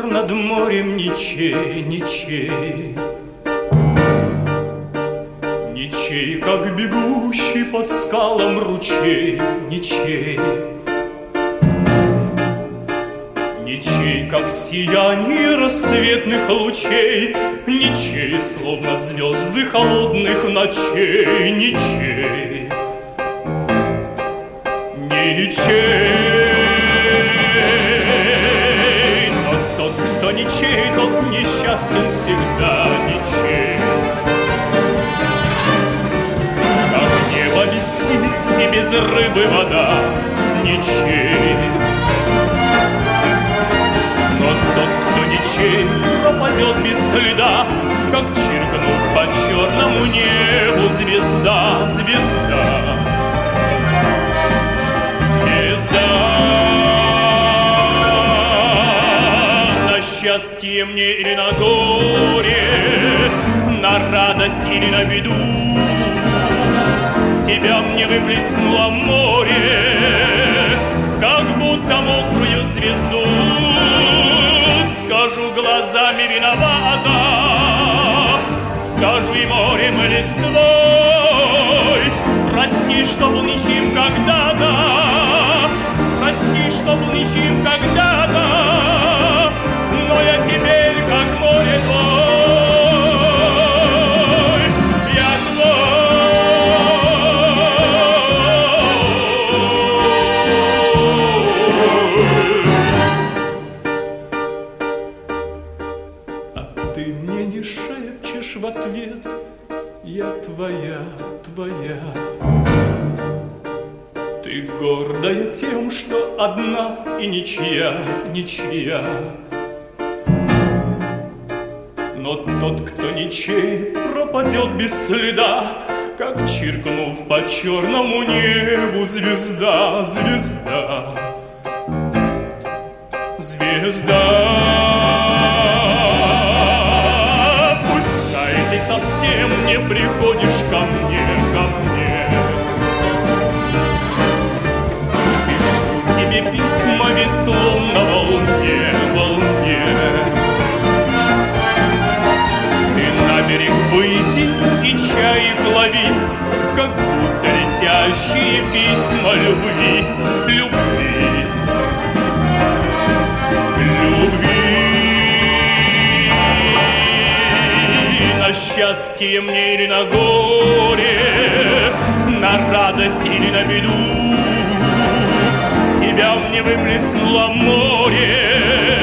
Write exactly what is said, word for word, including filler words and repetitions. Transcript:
ветер над морем ничей, ничей. Ничей, как бегущий по скалам ручей, ничей. Ничей, как сияние рассветных лучей, ничей, словно звезды холодных ночей, ничей. Ничей. Но тот, кто ничей, тот несчастен всегда, ничей. Как небо без птиц и без рыбы вода, ничей. Но тот, кто ничей, пропадет без следа, как чиркнув по черному небу звезда, звезда. На счастье мне или на горе, на радость или на беду, тебя мне выплеснуло море, как будто мокрую звезду. Скажу глазами виновата, скажу и морем, и листвой. Прости, что был ничем когда-то, прости, что был ничем когда-то, но я теперь как море твой, я твой. А ты мне не шепчешь в ответ: я твоя, твоя. Ты гордая тем, что одна и ничья, ничья. Но тот, кто ничей, пропадет без следа, как чиркнув по черному небу звезда, звезда, звезда. Пускай ты совсем не приходишь ко мне, ко мне. Письмами словно волне, волне. Ты на берег выйди и чаек лови, как будто летящие письма любви, любви, любви. На счастье мне или на горе, на радость или на беду, тебя мне выплеснуло море,